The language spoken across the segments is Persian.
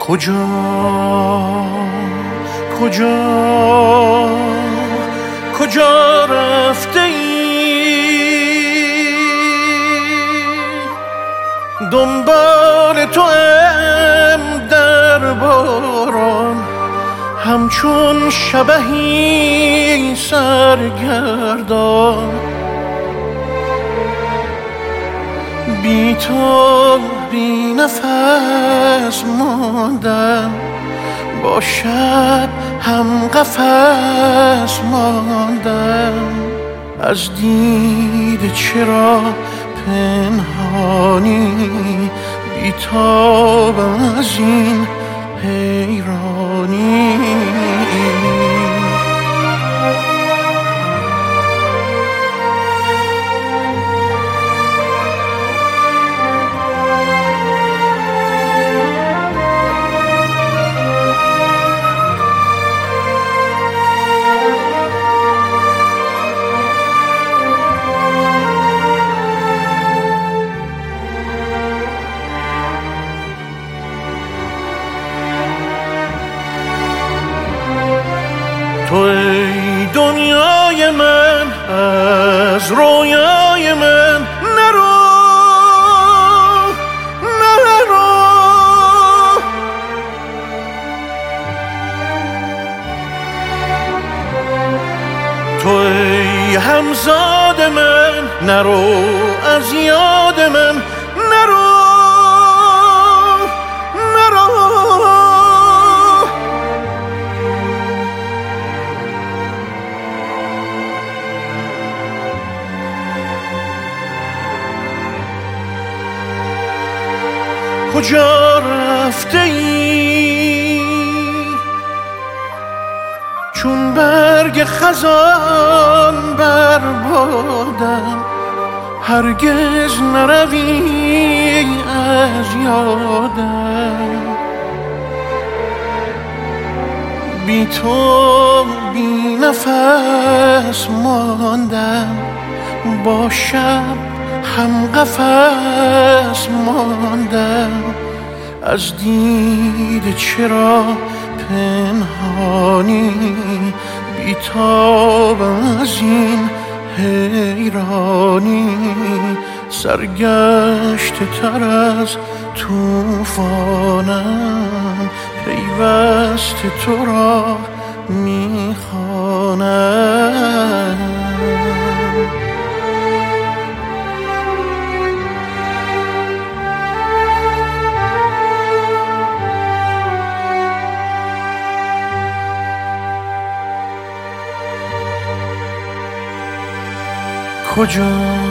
کجا کجا کجا رفته ای؟ دنبال تو ام در باران، همچون شبحی سرگردان. بی تو بی نفس ماندم، با شب هم قفس ماندم. از دید چرا پنهانی، بی تابم از این حیرانی. تو ای دنیای من، از رویای من نرو نرو. تو ای همزاد من، نرو از یاد من نرو. کجا رفته ای؟ چون برگ خزان بر بادم، هرگز نروی از یادم. بی تو بی نفس ماندم، با شب هم قفس ماندم. از دید چرا پنهانی، بی تابم از این حیرانی. سرگشته تر از توفانم، پیوسته تو را میخوانم. کجا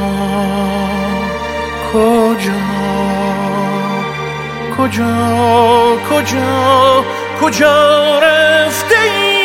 کجا کجا کجا کجا رفته ای؟